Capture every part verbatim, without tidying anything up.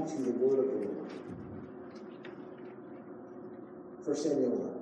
to the word of the Lord. First Samuel one.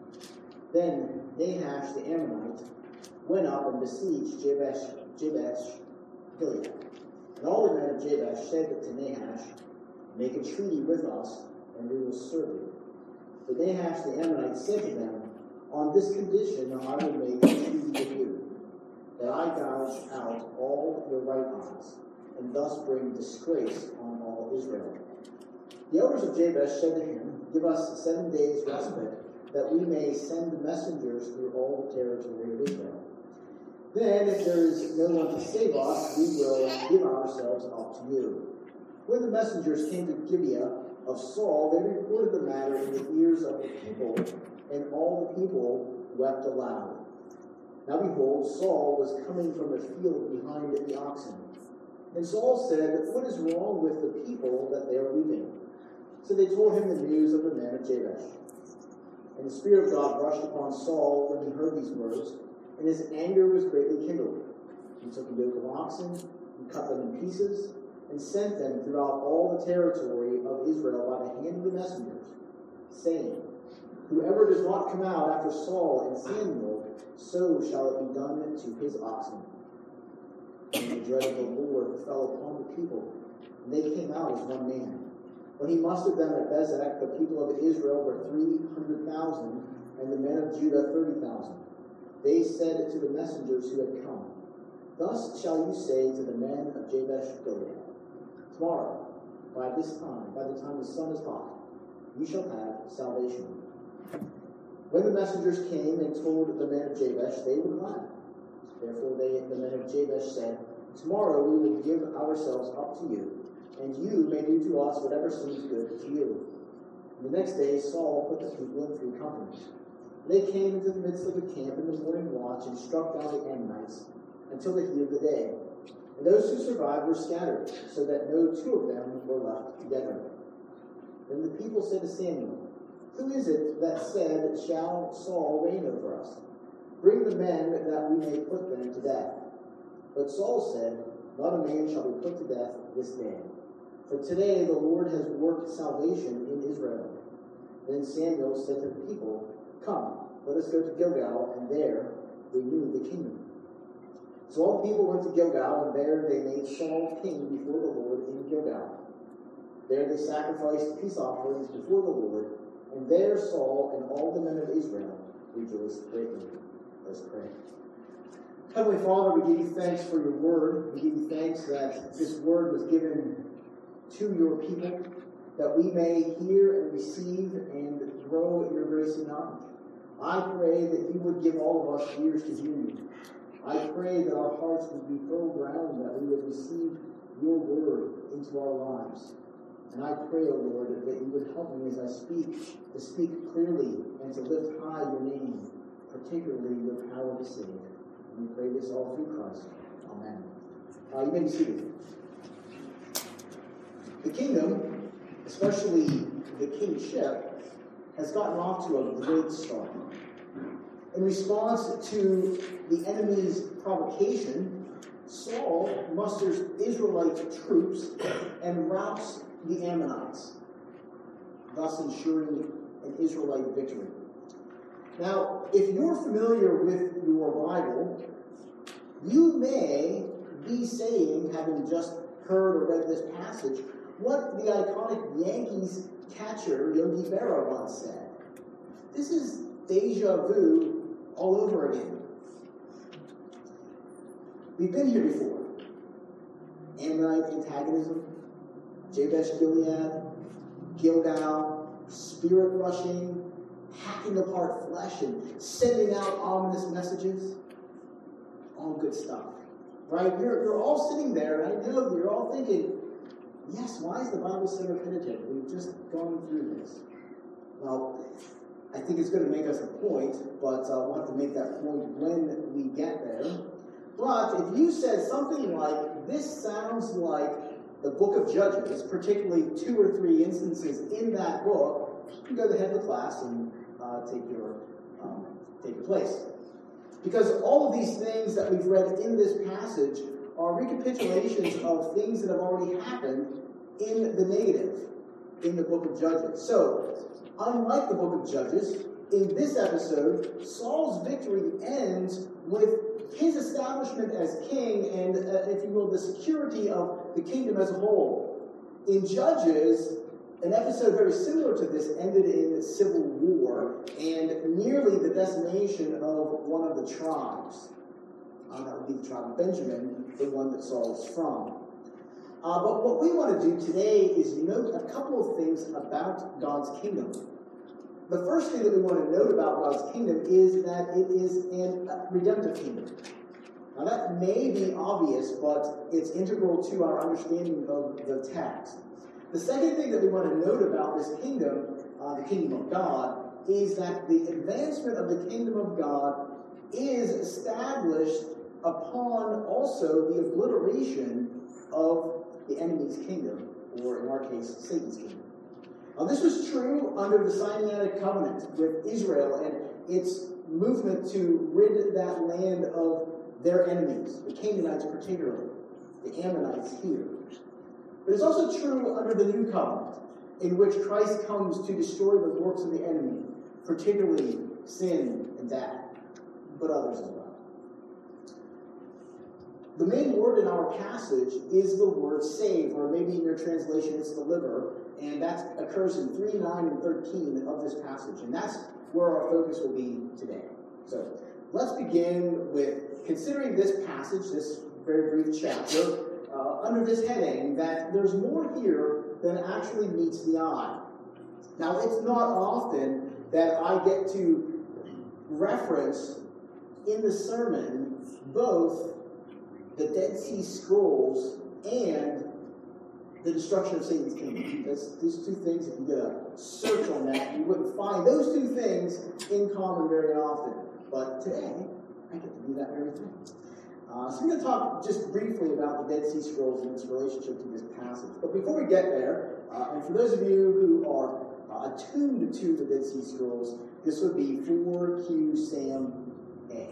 Then Nahash the Ammonite went up and besieged Jabesh, Jabesh Gilead. And all the men of Jabesh said to Nahash, "Make a treaty with us, and we will serve you." But Nahash the Ammonite said to them, "On this condition I will make a treaty with you, that I gouge out all your right eyes, and thus bring disgrace on all Israel." The elders of Jabesh said to him, "Give us seven days' respite, that we may send messengers through all the territory of Israel. Then, if there is no one to save us, we will give ourselves up to you." When the messengers came to Gibeah of Saul, they reported the matter in the ears of the people, and all the people wept aloud. Now behold, Saul was coming from the field behind the oxen. And Saul said, "What is wrong with the people that they are weeping?" So they told him the news of the men of Jabesh. And the Spirit of God rushed upon Saul when he heard these words, and his anger was greatly kindled. He took a yoke of oxen, and cut them in pieces, and sent them throughout all the territory of Israel by the hand of the messengers, saying, "Whoever does not come out after Saul and Samuel, so shall it be done to his oxen." And the dread of the Lord fell upon the people, and they came out as one man. When he mustered them at Bezek, the people of Israel were three hundred thousand, and the men of Judah thirty thousand. They said to the messengers who had come, "Thus shall you say to the men of Jabesh Gilead, tomorrow, by this time, by the time the sun is hot, you shall have salvation." When the messengers came and told the men of Jabesh, they were glad. Therefore they, the men of Jabesh said, "Tomorrow we will give ourselves up to you, and you may do to us whatever seems good to you." And the next day Saul put the people in three companies. They came into the midst of the camp in the morning watch and struck down the Ammonites until the heat of the day. And those who survived were scattered, so that no two of them were left together. Then the people said to Samuel, "Who is it that said, 'Shall Saul reign over us?' Bring the men that we may put them to death." But Saul said, "Not a man shall be put to death this day. For today the Lord has worked salvation in Israel." Then Samuel said to the people, "Come, let us go to Gilgal, and there renew the kingdom." So all the people went to Gilgal, and there they made Saul king before the Lord in Gilgal. There they sacrificed peace offerings before the Lord, and there Saul and all the men of Israel rejoiced greatly. Let's pray. Heavenly Father, we give you thanks for your word. We give you thanks that this word was given to your people, that we may hear and receive and grow in your grace and knowledge. I pray that you would give all of us ears to hear you. I pray that our hearts would be full ground, that we would receive your word into our lives. And I pray, O Lord, that you would help me as I speak, to speak clearly and to lift high your name, particularly your power to save. And we pray this all through Christ. Amen. Uh, you may be seated. The kingdom, especially the kingship, has gotten off to a great start. In response to the enemy's provocation, Saul musters Israelite troops and routs the Ammonites, thus ensuring an Israelite victory. Now, if you're familiar with your Bible, you may be saying, having just heard or read this passage, what the iconic Yankees catcher Yogi Berra once said. This is deja vu all over again. We've been here before. Ammonite antagonism, Jabesh Gilead, Gilgal, spirit rushing, hacking apart flesh and sending out ominous messages. All good stuff. Right? You're, you're all sitting there, and I know you're all thinking, yes, why is the Bible so repetitive? We've just gone through this. Well, I think it's going to make us a point, but uh, we'll have to make that point when we get there. But if you said something like, this sounds like the book of Judges, particularly two or three instances in that book, you can go to the head of the class and uh, take your um, take your place. Because all of these things that we've read in this passage are recapitulations of things that have already happened in the negative in the book of Judges. So, unlike the book of Judges, in this episode, Saul's victory ends with his establishment as king and, uh, if you will, the security of the kingdom as a whole. In Judges, an episode very similar to this ended in civil war and nearly the decimation of one of the tribes. Uh, that would be the tribe of Benjamin, the one that Saul is from. Uh, but what we want to do today is note a couple of things about God's kingdom. The first thing that we want to note about God's kingdom is that it is a redemptive kingdom. Now that may be obvious, but it's integral to our understanding of the text. The second thing that we want to note about this kingdom, uh, the kingdom of God, is that the advancement of the kingdom of God is established upon also the obliteration of the enemy's kingdom, or in our case, Satan's kingdom. Now, this was true under the Sinaitic covenant with Israel and its movement to rid that land of their enemies, the Canaanites particularly, the Ammonites here. But it's also true under the new covenant, in which Christ comes to destroy the works of the enemy, particularly sin and death, but others as well. The main word in our passage is the word save, or maybe in your translation it's deliver, and that occurs in three, nine, and thirteen of this passage, and that's where our focus will be today. So let's begin with considering this passage, this very brief chapter, uh, under this heading that there's more here than actually meets the eye. Now, it's not often that I get to reference in the sermon both the Dead Sea Scrolls and the destruction of Satan's kingdom. That's, these two things, if you did a search on that, you wouldn't find those two things in common very often. But today, I get to do that very thing. Uh, so I'm going to talk just briefly about the Dead Sea Scrolls and its relationship to this passage. But before we get there, uh, and for those of you who are uh, attuned to the Dead Sea Scrolls, this would be four Q Sam A.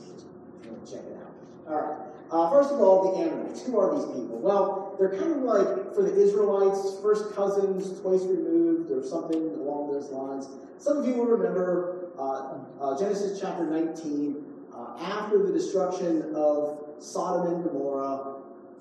Just check it out. All right. Uh, first of all, the Ammonites. Who are these people? Well, they're kind of like, for the Israelites, first cousins, twice removed, or something along those lines. Some of you will remember uh, uh, Genesis chapter nineteen. Uh, after the destruction of Sodom and Gomorrah,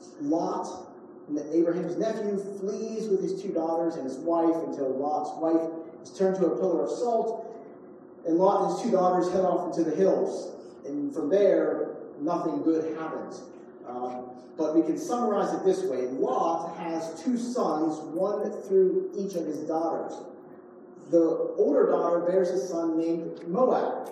Lot, Abraham's nephew, flees with his two daughters and his wife until Lot's wife is turned to a pillar of salt, and Lot and his two daughters head off into the hills. And from there, nothing good happens. Uh, but we can summarize it this way. Lot has two sons, one through each of his daughters. The older daughter bears a son named Moab,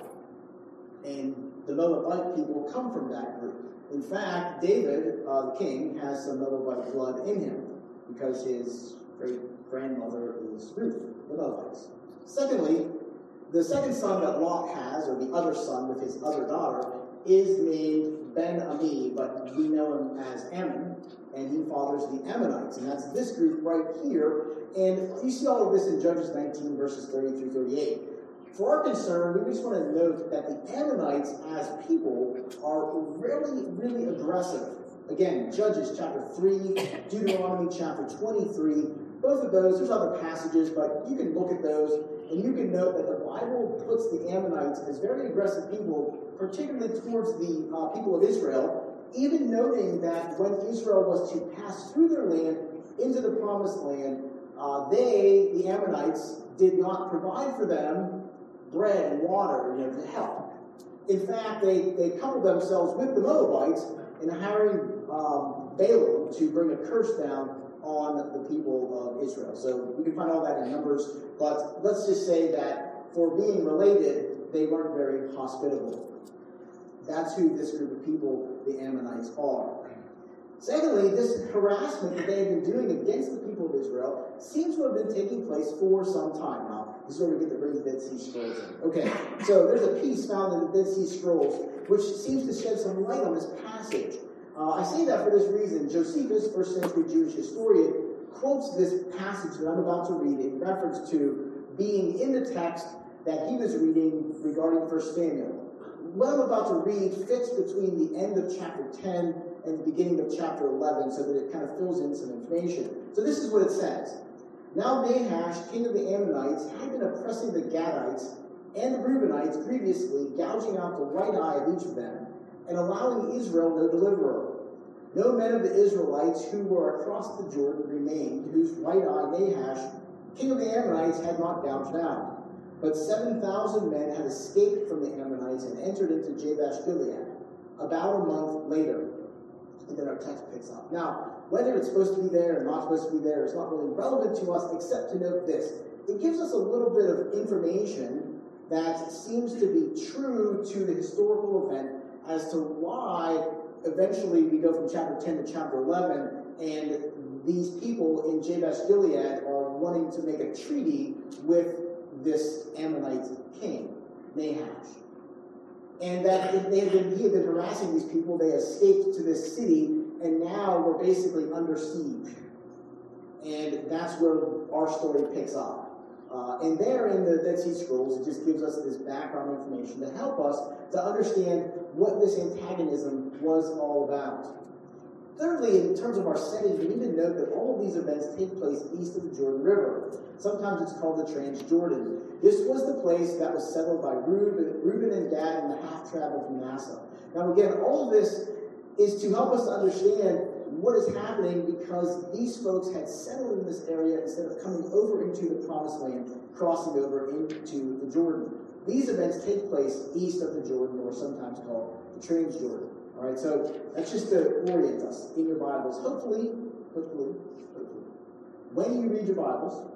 and the Moabite people come from that group. In fact, David, uh, the king, has some Moabite blood in him because his great-grandmother is Ruth, the Moabites. Secondly, the second son that Lot has, or the other son with his other daughter, is named Ben-Ami, but we know him as Ammon, and he fathers the Ammonites, and that's this group right here. And you see all of this in Judges nineteen, verses thirty through thirty-eight. For our concern, we just want to note that the Ammonites as people are really, really aggressive. Again, Judges chapter three, Deuteronomy chapter twenty-three, both of those, there's other passages, but you can look at those, and you can note that the Bible puts the Ammonites as very aggressive people, particularly towards the uh, people of Israel, even noting that when Israel was to pass through their land into the promised land, uh, they, the Ammonites, did not provide for them bread and water, you know, to help. In fact, they, they coupled themselves with the Moabites in hiring um, Balaam to bring a curse down on the people of Israel. So we can find all that in Numbers, but let's just say that for being related, they weren't very hospitable. That's who this group of people, the Ammonites, are. Secondly, this harassment that they have been doing against the people of Israel seems to have been taking place for some time now. This is where we get the bring the Dead Sea Scrolls in. Okay, so there's a piece found in the Dead Sea Scrolls which seems to shed some light on this passage. Uh, I say that for this reason. Josephus, first century Jewish historian, quotes this passage that I'm about to read in reference to being in the text that he was reading regarding First Samuel. What I'm about to read fits between the end of chapter ten in the beginning of chapter eleven so that it kind of fills in some information. So this is what it says. Now Nahash, king of the Ammonites, had been oppressing the Gadites and the Reubenites grievously, gouging out the right eye of each of them, and allowing Israel no deliverer. No men of the Israelites who were across the Jordan remained, whose right eye Nahash, king of the Ammonites, had not gouged out. But seven thousand men had escaped from the Ammonites and entered into Jabesh Gilead, about a month later. And then our text picks up. Now, whether it's supposed to be there or not supposed to be there is not really relevant to us, except to note this. It gives us a little bit of information that seems to be true to the historical event as to why eventually we go from chapter ten to chapter eleven, and these people in Jabesh Gilead are wanting to make a treaty with this Ammonite king, Nahash. And that they had been, he had been harassing these people. They escaped to this city, and now we're basically under siege. And that's where our story picks up. Uh, and there in the Dead Sea Scrolls, it just gives us this background information to help us to understand what this antagonism was all about. Thirdly, in terms of our setting, we need to note that all of these events take place east of the Jordan River. Sometimes it's called the Transjordan. This was the place that was settled by Reuben, Reuben and Gad and the half-tribe of Manasseh. Now again, all of this is to help us to understand what is happening because these folks had settled in this area instead of coming over into the Promised Land, crossing over into the Jordan. These events take place east of the Jordan, or sometimes called the Transjordan. All right, so that's just to orient us in your Bibles. Hopefully, hopefully, hopefully, when you read your Bibles,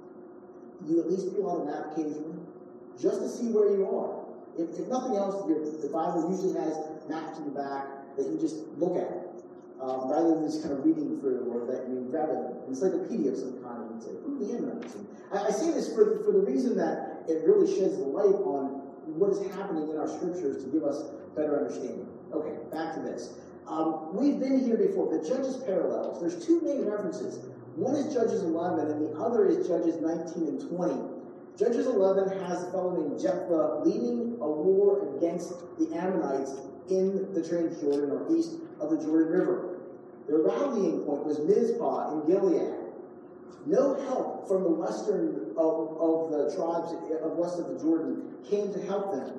you at least pull out a map occasionally, just to see where you are. If, if nothing else, your, the Bible usually has maps in the back that you just look at, um, rather than just kind of reading through, or that you grab an encyclopedia of some kind and say, who are the Ammonites? I, I say this for, for the reason that it really sheds the light on what is happening in our scriptures to give us better understanding. Okay, back to this. Um, we've been here before. The Judges parallels. There's two main references. One is Judges eleven, and the other is Judges nineteen and twenty. Judges eleven has a fellow named Jephthah leading a war against the Ammonites in the Transjordan, or east of the Jordan River. Their rallying point was Mizpah in Gilead. No help from the western of, of the tribes of west of the Jordan came to help them.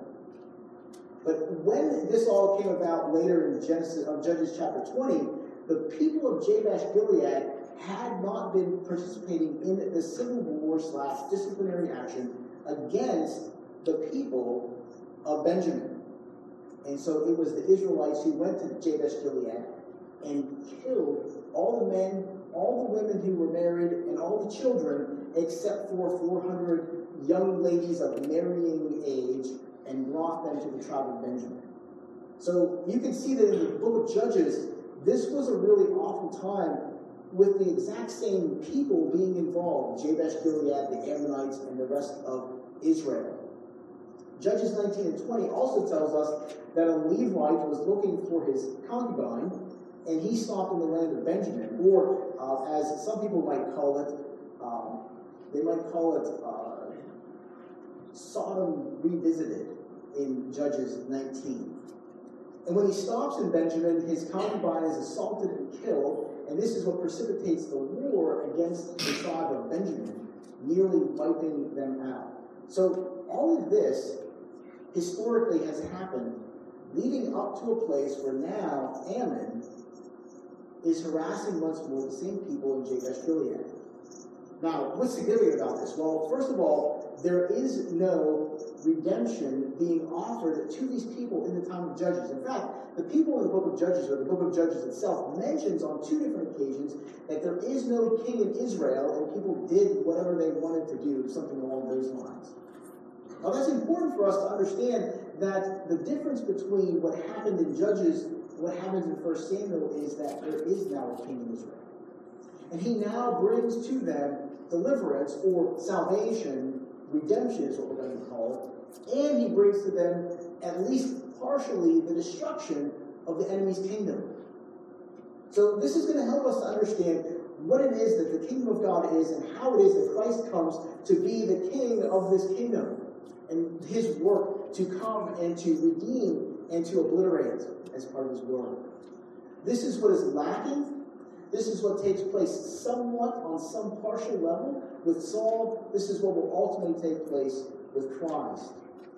But when this all came about later in Genesis, of Judges chapter twenty, the people of Jabesh Gilead had not been participating in the civil war slash disciplinary action against the people of Benjamin. And so it was the Israelites who went to Jabesh Gilead and killed all the men, all the women who were married, and all the children, except for four hundred young ladies of marrying age, and brought them to the tribe of Benjamin. So you can see that in the book of Judges, this was a really awful time with the exact same people being involved, Jabesh Gilead, the Ammonites, and the rest of Israel. Judges nineteen and twenty also tells us that a Levite was looking for his concubine, and he stopped in the land of Benjamin, or uh, as some people might call it, um, they might call it uh, Sodom Revisited in Judges nineteen. And when he stops in Benjamin, his concubine is assaulted and killed, and this is what precipitates the war against the tribe of Benjamin, nearly wiping them out. So all of this historically has happened leading up to a place where now Ammon is harassing once more the same people in Jabesh Gilead. Now, what's significant about this? Well, first of all, there is no redemption being offered to these people in the time of Judges. In fact, the people in the book of Judges, or the book of Judges itself, mentions on two different occasions that there is no king in Israel, and people did whatever they wanted to do, something along those lines. Now, that's important for us to understand that the difference between what happened in Judges and what happens in First Samuel is that there is now a king in Israel. And he now brings to them deliverance, or salvation, redemption is what we're going to call it, and he brings to them, at least partially, the destruction of the enemy's kingdom. So this is going to help us to understand what it is that the kingdom of God is and how it is that Christ comes to be the king of this kingdom, and his work to come and to redeem and to obliterate as part of his work. This is what is lacking. This is what takes place somewhat on some partial level with Saul. This is what will ultimately take place with Christ.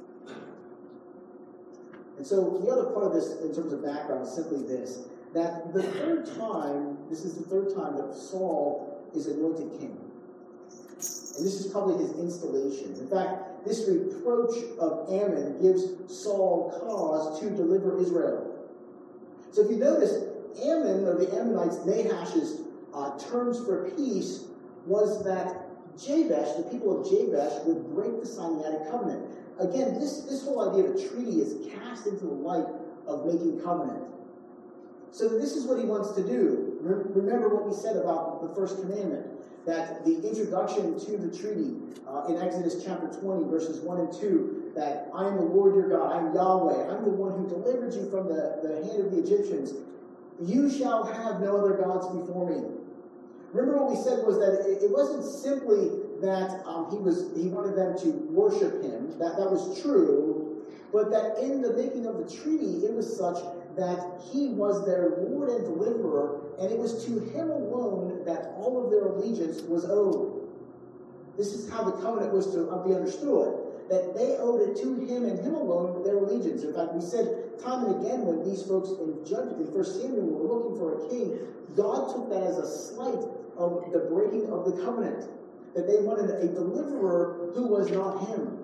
And so the other part of this in terms of background is simply this, that the third time, this is the third time that Saul is anointed king. And this is probably his installation. In fact, this reproach of Ammon gives Saul cause to deliver Israel. So if you notice, Ammon, or the Ammonites, Nahash's uh, terms for peace was that Jabesh, the people of Jabesh, would break the Sinaitic covenant. Again, this, this whole idea of a treaty is cast into the light of making covenant. So this is what he wants to do. Remember what we said about the first commandment, that the introduction to the treaty uh, in Exodus chapter twenty, verses one and two, that I am the Lord your God, I am Yahweh, I'm the one who delivered you from the, the hand of the Egyptians. You shall have no other gods before me. Remember what we said was that it, it wasn't simply that um, he was he wanted them to worship him, that, that was true, but that in the making of the treaty, it was such that he was their Lord and deliverer, and it was to him alone that all of their allegiance was owed. This is how the covenant was to be understood, that they owed it to him and him alone their allegiance. In fact, we said time and again when these folks in Judges, in First Samuel, were looking for a king, God took that as a slight of the breaking of the covenant, that they wanted a deliverer who was not him.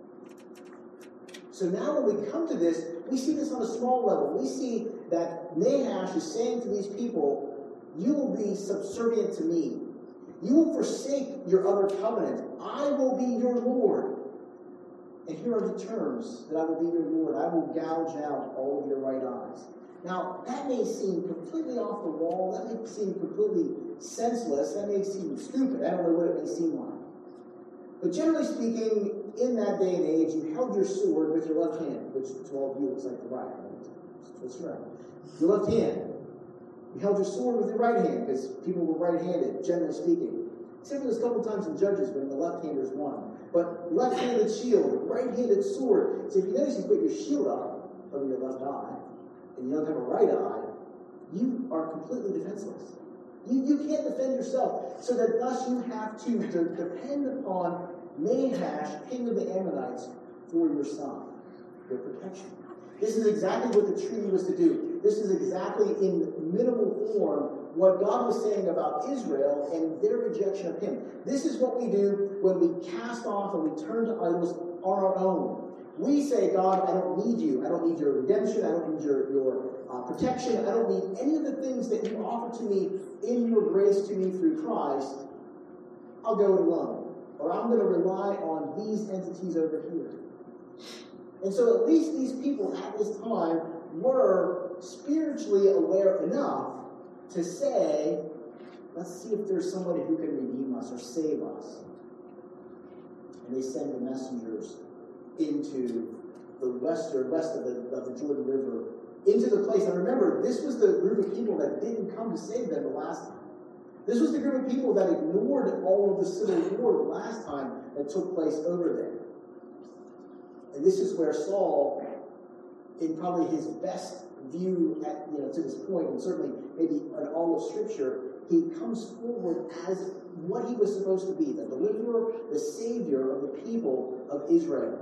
So now when we come to this, we see this on a small level. We see that Nahash is saying to these people, you will be subservient to me. You will forsake your other covenant. I will be your Lord. And here are the terms that I will be your Lord. I will gouge out all of your right eyes. Now, that may seem completely off the wall. That may seem completely senseless. That may seem stupid. I don't know what it may seem like. But generally speaking, in that day and age, you held your sword with your left hand, which to all of you looks like the right, right? That's right. Your left hand. You held your sword with your right hand, because people were right-handed, generally speaking. Except for those couple times in Judges when the left-handers won. But left-handed shield, right-handed sword. So if you notice you put your shield up over your left eye, and you don't have a right eye, you are completely defenseless. You, you can't defend yourself. So that thus you have to de- depend upon Nahash, king of the Ammonites, for your son, your protection. This is exactly what the treaty was to do. This is exactly in minimal form what God was saying about Israel and their rejection of him. This is what we do when we cast off and we turn to idols on our own. We say, God, I don't need you. I don't need your redemption. I don't need your, your uh, protection. I don't need any of the things that you offer to me in your grace to me through Christ. I'll go it alone. Or I'm going to rely on these entities over here. And so at least these people at this time were spiritually aware enough to say, let's see if there's somebody who can redeem us or save us. And they send the messengers into the western, west of the, of the Jordan River, into the place. Now remember, this was the group of people that didn't come to save them the last time. This was the group of people that ignored all of the civil war the last time that took place over there. And this is where Saul, in probably his best view at, you know, to this point, and certainly maybe in all of Scripture, he comes forward as what he was supposed to be, the deliverer, the savior of the people of Israel.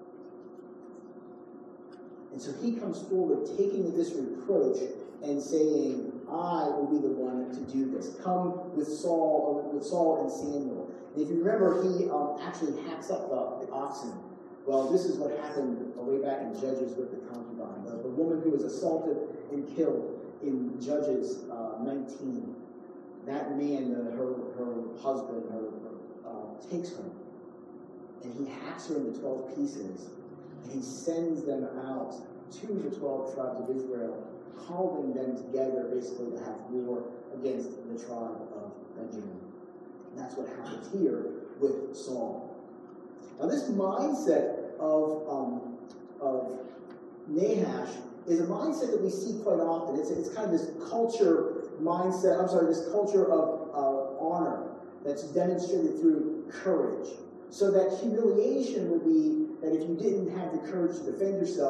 And so he comes forward taking this reproach and saying, I will be the one to do this. Come with Saul, or with Saul and Samuel. And if you remember, he um, actually hacks up the, the oxen. Well, this is what happened way back in Judges with the concubine, the, the woman who was assaulted and killed in Judges uh, nineteen. That man, uh, her her husband, her, uh, takes her, and he hacks her into twelve pieces, and he sends them out to the twelve tribes of Israel, calling them together basically to have war against the tribe of Benjamin. And that's what happens here with Saul. Now this mindset of, um, of Nahash is a mindset that we see quite often. It's, it's kind of this culture mindset, I'm sorry, this culture of uh, honor that's demonstrated through courage. So that humiliation would be that if you didn't have the courage to defend yourself,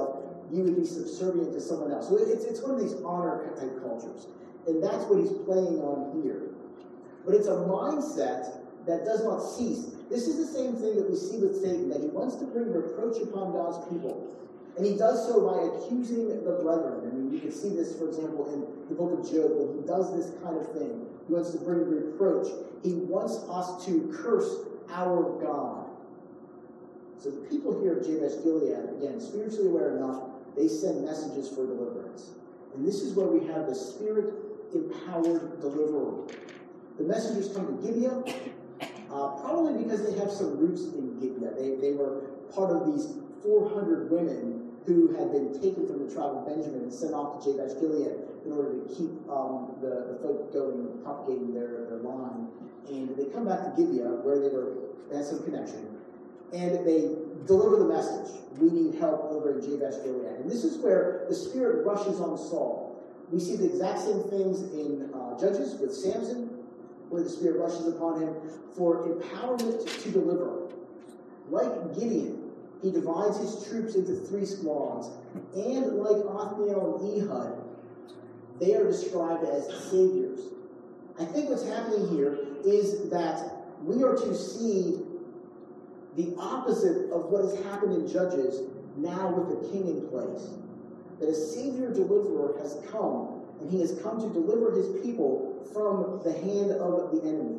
you would be subservient to someone else. So it's, it's one of these honor type cultures. And that's what he's playing on here. But it's a mindset that does not cease. This is the same thing that we see with Satan, that he wants to bring reproach upon God's people. And he does so by accusing the brethren. I mean, you can see this, for example, in the book of Job, when he does this kind of thing. He wants to bring reproach. He wants us to curse our God. So the people here of Jabesh Gilead, again, spiritually aware enough, they send messages for deliverance. And this is where we have the Spirit-empowered deliverer. The messengers come to Gibeah, uh, probably because they have some roots in Gibeah. They, they were part of these four hundred women who had been taken from the tribe of Benjamin and sent off to Jabesh Gilead in order to keep um, the, the folk going, propagating their, their line. And they come back to Gibeah, where they were they had some connection, and they deliver the message. We need help over in Jabesh Gilead. And this is where the Spirit rushes on Saul. We see the exact same things in uh, Judges with Samson, where the Spirit rushes upon him for empowerment to deliver. Like Gideon, he divides his troops into three squads. And like Othniel and Ehud, they are described as saviors. I think what's happening here is that we are to see the opposite of what has happened in Judges now with the king in place. That a savior deliverer has come, and he has come to deliver his people from the hand of the enemy,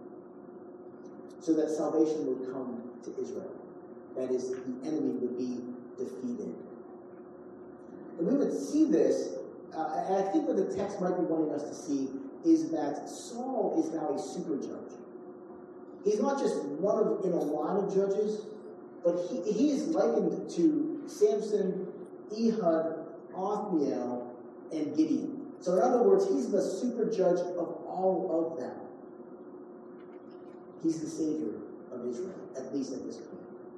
so that salvation would come to Israel. That is, the enemy would be defeated. And we would see this, uh, and I think what the text might be wanting us to see is that Saul is now a super judge. He's not just one of in a line of judges, but he, he is likened to Samson, Ehud, Othniel, and Gideon. So in other words, he's the super judge of all of them. He's the savior of Israel, at least at this point.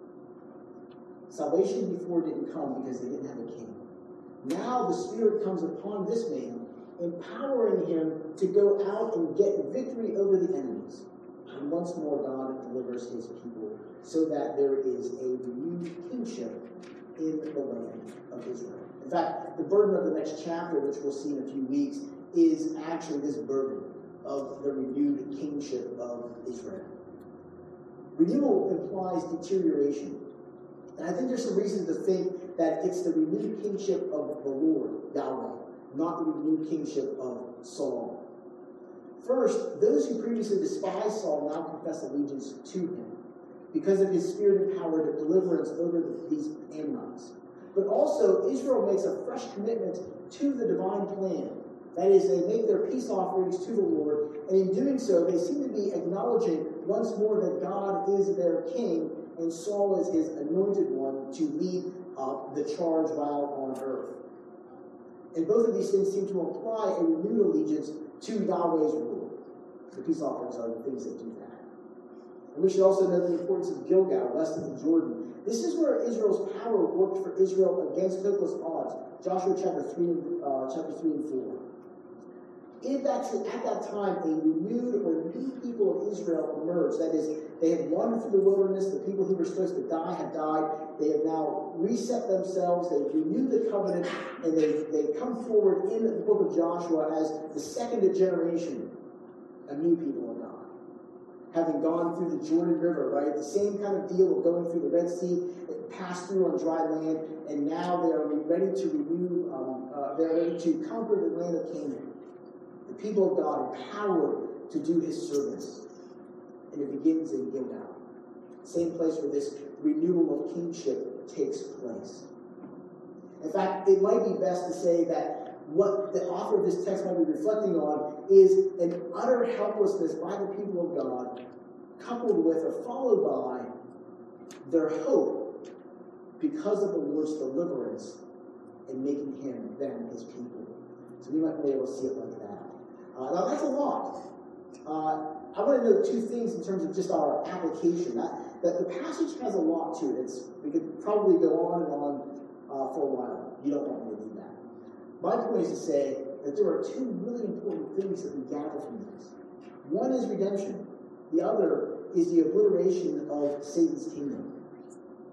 Salvation before didn't come because they didn't have a king. Now the Spirit comes upon this man, empowering him to go out and get victory over the enemies. And once more, God delivers his people so that there is a renewed kingship in the land of Israel. In fact, the burden of the next chapter, which we'll see in a few weeks, is actually this burden of the renewed kingship of Israel. Renewal implies deterioration. And I think there's some reason to think that it's the renewed kingship of the Lord, Yahweh, not the renewed kingship of Saul. First, those who previously despised Saul now confess allegiance to him because of his Spirit-empowered deliverance over the, these Ammonites. But also, Israel makes a fresh commitment to the divine plan. That is, they make their peace offerings to the Lord, and in doing so, they seem to be acknowledging once more that God is their king, and Saul is his anointed one to lead uh, the charge while on earth. And both of these things seem to imply a renewed allegiance to Yahweh's rule. The peace offerings are the things that do that. And we should also know the importance of Gilgal, west of the Jordan. This is where Israel's power worked for Israel against hopeless odds. Joshua chapter three, uh, chapter three and four. In that, at that time, a renewed or new people of Israel emerged. That is, they had wandered through the wilderness. The people who were supposed to die had died. They have now reset themselves. They've renewed the covenant, and they've, they've come forward in the book of Joshua as the second generation of new people of God. Having gone through the Jordan River, right? The same kind of deal of going through the Red Sea, passed through on dry land, and now they are ready to renew, um, uh, they're ready to conquer the land of Canaan. The people of God empowered to do his service. And it begins in Gilgal. Same place where this renewal of kingship takes place. In fact, it might be best to say that what the author of this text might be reflecting on is an utter helplessness by the people of God, coupled with or followed by their hope because of the Lord's deliverance in making him, them, his people. So we might be able to see it like that. Uh, now, that's a lot. Uh, I want to note two things in terms of just our application. That, that the passage has a lot to it. It's, we could probably go on and on uh, for a while. You don't want me to do that. My point is to say that there are two really important things that we gather from this. One is redemption. The other is the obliteration of Satan's kingdom.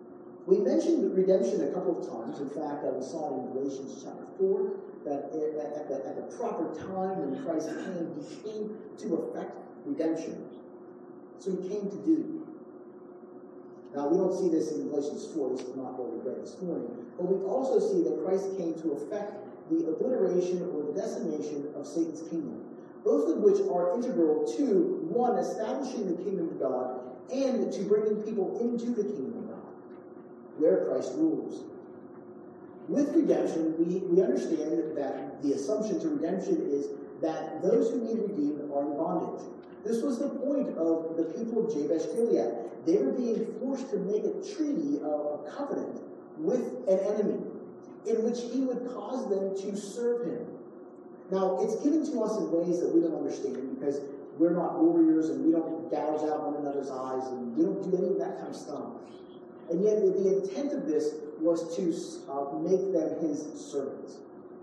We mentioned redemption a couple of times. In fact, uh, we saw it in Galatians chapter four, that at the, at the proper time when Christ came, he came to effect redemption. So he came to do. Now, we don't see this in Galatians four, this is not what we read this morning, but we also see that Christ came to effect the obliteration or the decimation of Satan's kingdom, both of which are integral to, one, establishing the kingdom of God, and to bringing people into the kingdom of God, where Christ rules. With redemption, we, we understand that the assumption to redemption is that those who need redeemed are in bondage. This was the point of the people of Jabesh Gilead. They were being forced to make a treaty, a covenant, with an enemy, in which he would cause them to serve him. Now, it's given to us in ways that we don't understand, because we're not warriors and we don't gouge out one another's eyes and we don't do any of that kind of stuff. And yet, the intent of this was to uh, make them his servants.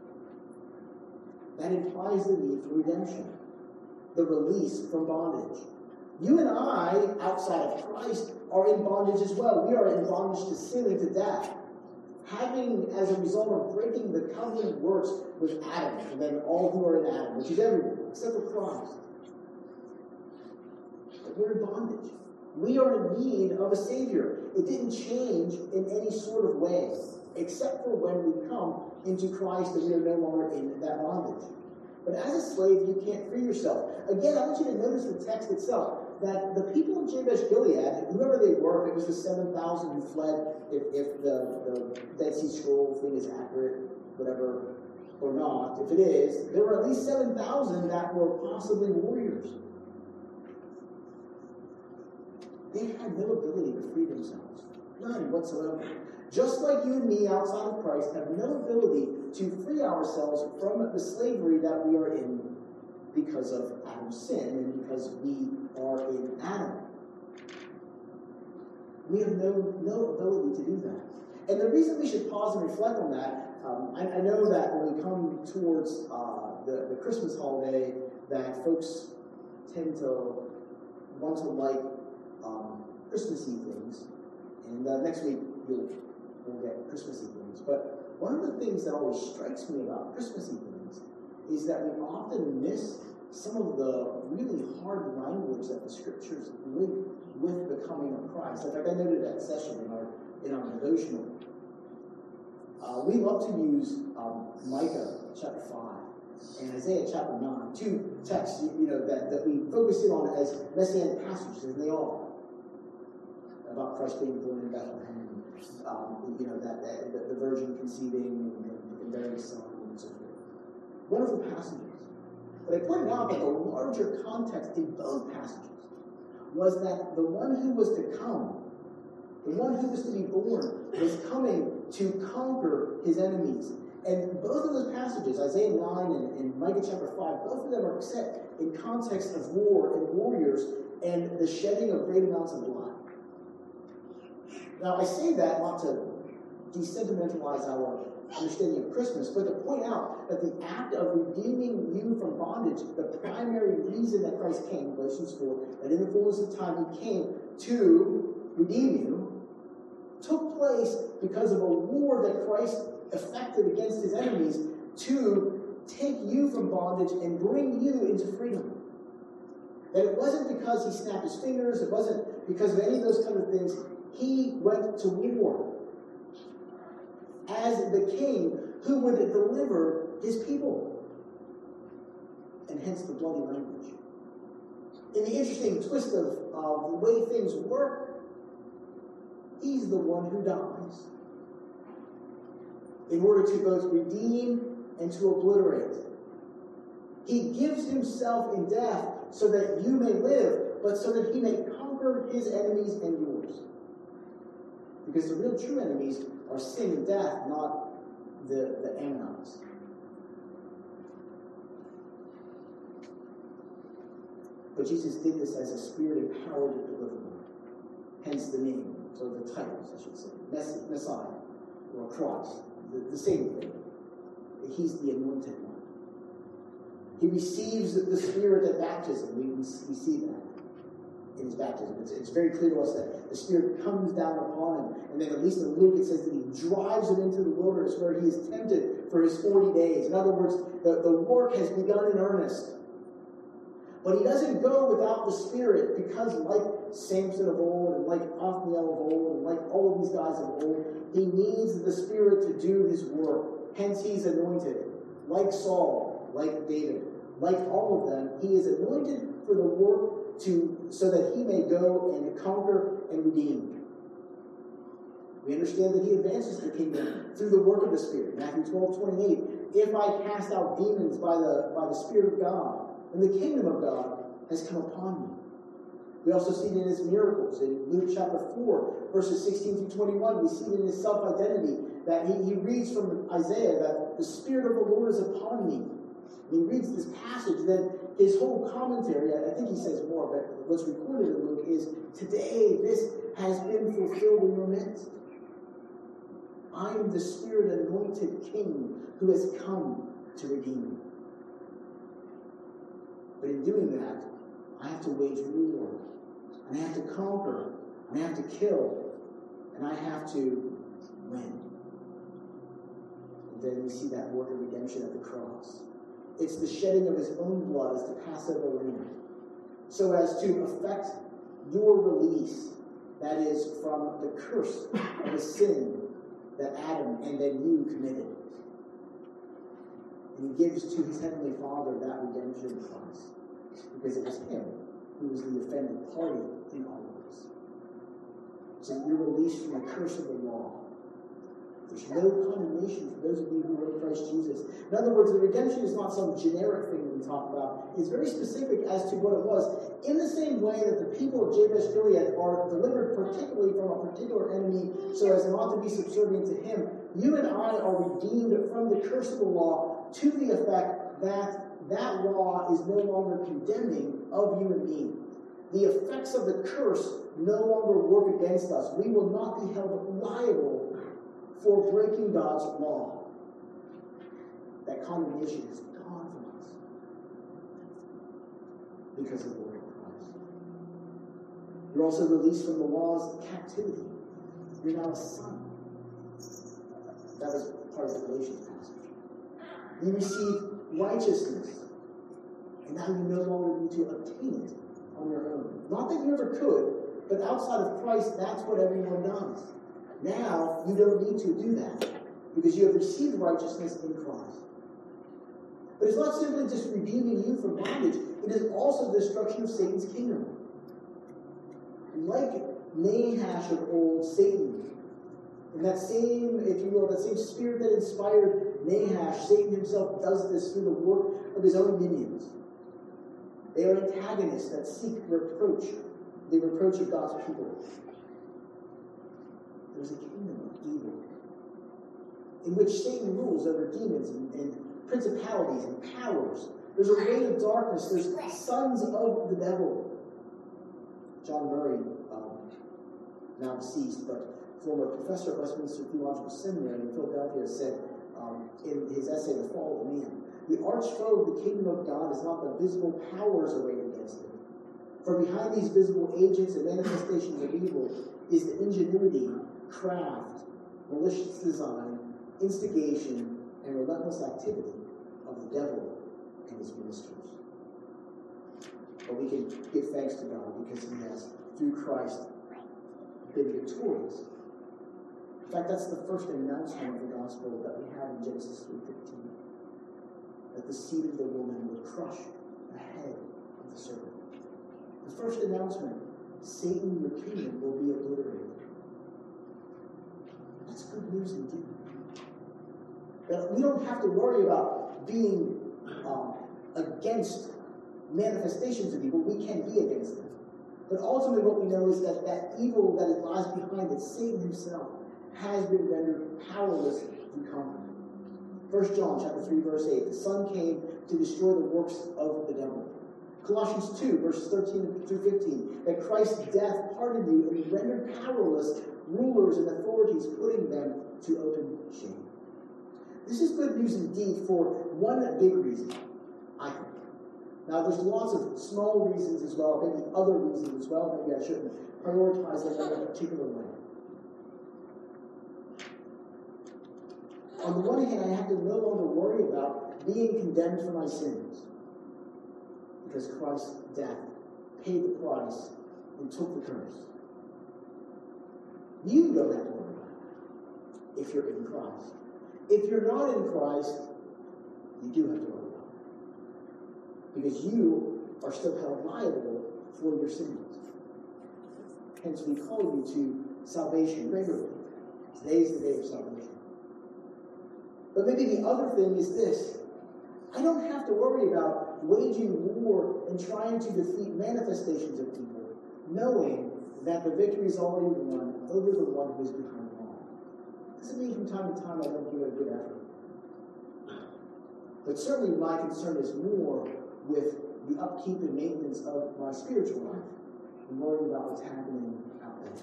That implies the need for redemption, the release from bondage. You and I, outside of Christ, are in bondage as well. We are in bondage to sin and to death, having, as a result of breaking the covenant works with Adam, and then all who are in Adam, which is everyone, except for Christ. But we're in bondage. We are in need of a Savior. It didn't change in any sort of way, except for when we come into Christ and we are no longer in that bondage. But as a slave, you can't free yourself. Again, I want you to notice the text itself, that the people of Jabesh Gilead, whoever they were, if it was the seven thousand who fled, if, if the, the Dead Sea Scroll thing is accurate, whatever, or not, if it is, there were at least seven thousand that were possibly warriors. They had no ability to free themselves. None whatsoever. Just like you and me outside of Christ have no ability to free ourselves from the slavery that we are in because of Adam's sin and because we are in Adam. We have no, no ability to do that. And the reason we should pause and reflect on that, um, I, I know that when we come towards uh, the, the Christmas holiday, that folks tend to want to like um, Christmassy things. And uh, next week, you'll we'll get Christmassy things. But one of the things that always strikes me about Christmassy things is that we often miss some of the really hard language that the scriptures link with the coming of Christ. In fact, I noted that session in our in our devotional. Uh, we love to use um, Micah chapter five and Isaiah chapter nine, two texts you know that, that we focus in on as messianic passages, and they are about Christ being born in Bethlehem. Um, you know, that, that the, the virgin conceiving and, and bearing a son and so forth. Wonderful passages. But I pointed out that the larger context in both passages was that the one who was to come, the one who was to be born, was coming to conquer his enemies. And both of those passages, Isaiah nine and, and Micah chapter five, both of them are set in context of war and warriors and the shedding of great amounts of blood. Now, I say that not to desentimentalize our understanding of Christmas, but to point out that the act of redeeming you from bondage, the primary reason that Christ came, Galatians four, that in the fullness of time he came to redeem you, took place because of a war that Christ effected against his enemies to take you from bondage and bring you into freedom. That it wasn't because he snapped his fingers, it wasn't because of any of those kind of things. He went to war as the king who would deliver his people. And hence the bloody language. In the interesting twist of uh, the way things work, he's the one who dies in order to both redeem and to obliterate. He gives himself in death so that you may live, but so that he may conquer his enemies and yours. Because the real true enemies are sin and death, not the, the Ammonites. But Jesus did this as a spirit-empowered deliverer. Hence the name, so the titles, I should say. Mess- Messiah, or Christ, the, the same thing. He's the anointed one. He receives the Spirit at baptism. We, we see that. in his baptism. It's, it's very clear to us that the Spirit comes down upon him, and then at least in Luke it says that he drives him into the wilderness where he is tempted for his forty days. In other words, the, the work has begun in earnest. But he doesn't go without the Spirit, because like Samson of old, and like Othniel of old, and like all of these guys of old, he needs the Spirit to do his work. Hence he's anointed. Like Saul, like David, like all of them, he is anointed for the work to so that he may go and conquer and redeem. We understand that he advances the kingdom through the work of the Spirit. Matthew twelve twenty-eight. If I cast out demons by the by the Spirit of God, and the kingdom of God has come upon me. We also see it in his miracles. In Luke chapter four, verses sixteen through twenty-one, we see it in his self-identity, that he, he reads from Isaiah that the Spirit of the Lord is upon me. He reads this passage, then his whole commentary, I think he says more, but what's recorded in Luke is, today this has been fulfilled in your midst. I am the Spirit-anointed King who has come to redeem you. But in doing that, I have to wage war, and I have to conquer, and I have to kill, and I have to win. And then we see that work of redemption at the cross. It's the shedding of his own blood as the Passover lamb, so as to effect your release, that is, from the curse of the sin that Adam and then you committed. And he gives to his heavenly Father that redemption price, because it was him who was the offended party in all of this. So you're released from the curse of the law. There's no condemnation for those of you who are in Christ Jesus. In other words, the redemption is not some generic thing that we talk about. It's very specific as to what it was. In the same way that the people of Jabesh Gilead are delivered particularly from a particular enemy so as not to be subservient to him, you and I are redeemed from the curse of the law to the effect that that law is no longer condemning of you and me. The effects of the curse no longer work against us. We will not be held liable for breaking God's law. That condemnation is gone from us because of the work of Christ. You're also released from the laws of captivity. You're now a son. That was part of the Galatians passage. You receive righteousness, and now you no longer need to obtain it on your own. Not that you ever could, but outside of Christ, that's what everyone does. Now, you don't need to do that, because you have received righteousness in Christ. But it's not simply just redeeming you from bondage, it is also the destruction of Satan's kingdom. Like Nahash of old, Satan, and that same, if you will, that same spirit that inspired Nahash, Satan himself does this through the work of his own minions. They are antagonists that seek reproach, the reproach of God's people. There's a kingdom of evil in which Satan rules over demons and, and principalities and powers. There's a reign of darkness. There's sons of the devil. John Murray, um, now deceased, but former professor at Westminster Theological Seminary in Philadelphia, said um, in his essay, The Fall of Man, the arch foe of the kingdom of God is not the visible powers arrayed against him. For behind these visible agents and manifestations of evil is the ingenuity, craft, malicious design, instigation, and relentless activity of the devil and his ministers. But we can give thanks to God because he has, through Christ, been victorious. In fact, that's the first announcement of the gospel that we have in Genesis three fifteen. That the seed of the woman would crush the head of the serpent. The first announcement, Satan, your kingdom, will be obliterated. That's good news indeed. That we don't have to worry about being um, against manifestations of evil. We can be against them. But ultimately what we know is that that evil that lies behind it, Satan himself, has been rendered powerless to conquer. First John chapter three, verse eight, the Son came to destroy the works of the devil. Colossians two, verses thirteen through fifteen, that Christ's death pardoned you and rendered powerless rulers and authorities, putting them to open shame. This is good news indeed for one big reason, I think. Now, there's lots of small reasons as well, maybe other reasons as well. Maybe I shouldn't prioritize them in a particular way. On the one hand, I have to no longer worry about being condemned for my sins, because Christ's death paid the price and took the curse. You don't have to worry about it if you're in Christ. If you're not in Christ, you do have to worry about it, because you are still held liable for your sins. Hence, we call you to salvation regularly. Today is the day of salvation. But maybe the other thing is this. I don't have to worry about waging war and trying to defeat manifestations of evil, knowing that the victory is already won over the one who is behind wrong. Doesn't mean from time to time I don't give it a good effort. But certainly my concern is more with the upkeep and maintenance of my spiritual life and worrying about what's happening out there.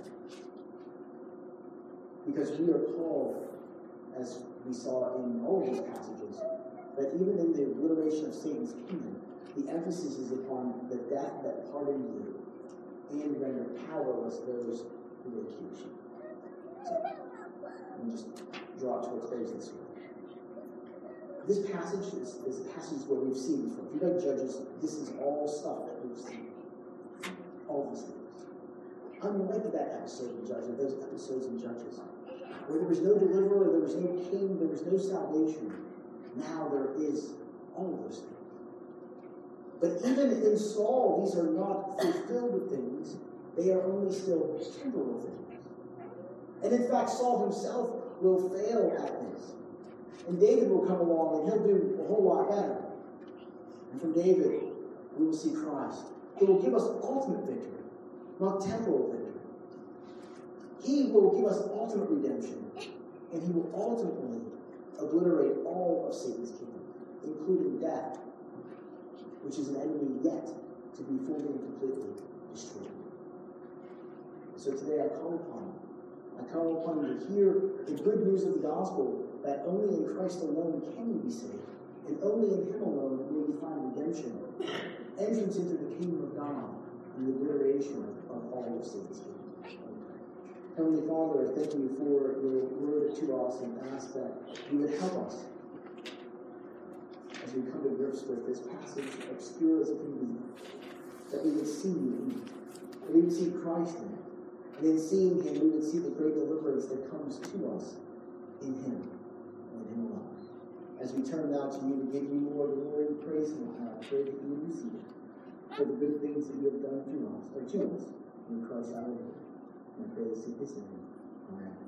Because we are called, as we saw in all of these passages, that even in the obliteration of Satan's kingdom, the emphasis is upon the death that pardoned you and rendered powerless those who accuse you. So, let me just draw it to a close this way. This passage is, is a passage where we've seen before. If you read Judges, this is all stuff that we've seen. All these things. Unlike that episode in Judges, those episodes in Judges, where there was no deliverer, there was no king, there was no salvation. Now there is all of those things. But even in Saul, these are not fulfilled things. They are only still temporal things. And in fact, Saul himself will fail at this. And David will come along and he'll do a whole lot better. And from David, we will see Christ. He will give us ultimate victory, not temporal victory. He will give us ultimate redemption, and he will ultimately obliterate all of Satan's kingdom, including death, which is an enemy yet to be fully and completely destroyed. So today I call upon you. I call upon you to hear the good news of the gospel that only in Christ alone can you be saved, and only in him alone will you find redemption, entrance into the kingdom of God, and the obliteration of all of Satan's kingdom. Heavenly Father, I thank you for your word to us and ask that you would help us as we come to grips with this passage, obscure as it can be, that we would see you in it, that we would see Christ in it, and in seeing him, we would see the great deliverance that comes to us in him and in him alone. As we turn now to you to give you more glory and praise and honor, I pray that you would receive it for the good things that you have done through us, or to us, in Christ our Lord. And I pray this in his name. Amen.